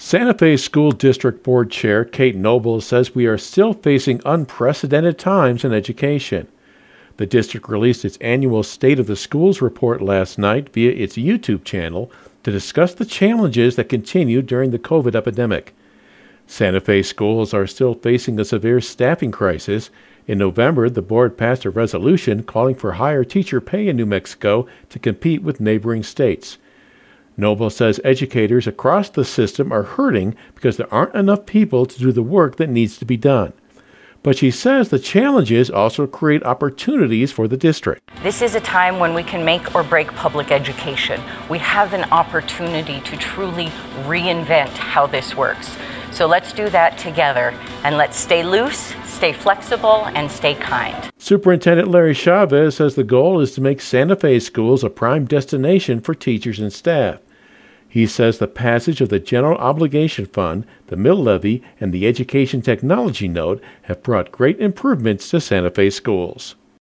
Santa Fe School District Board Chair Kate Noble says we are still facing unprecedented times in education. The district released its annual State of the Schools report last night via its YouTube channel to discuss the challenges that continue during the COVID epidemic. Santa Fe schools are still facing a severe staffing crisis. In November, the board passed a resolution calling for higher teacher pay in New Mexico to compete with neighboring states. Noble says educators across the system are hurting because there aren't enough people to do the work that needs to be done. But she says the challenges also create opportunities for the district. This is a time when we can make or break public education. We have an opportunity to truly reinvent how this works. So let's do that together, and let's stay loose, stay flexible, and stay kind. Superintendent Larry Chavez says the goal is to make Santa Fe schools a prime destination for teachers and staff. He says the passage of the General Obligation Fund, the mill levy, and the Education Technology Note have brought great improvements to Santa Fe schools.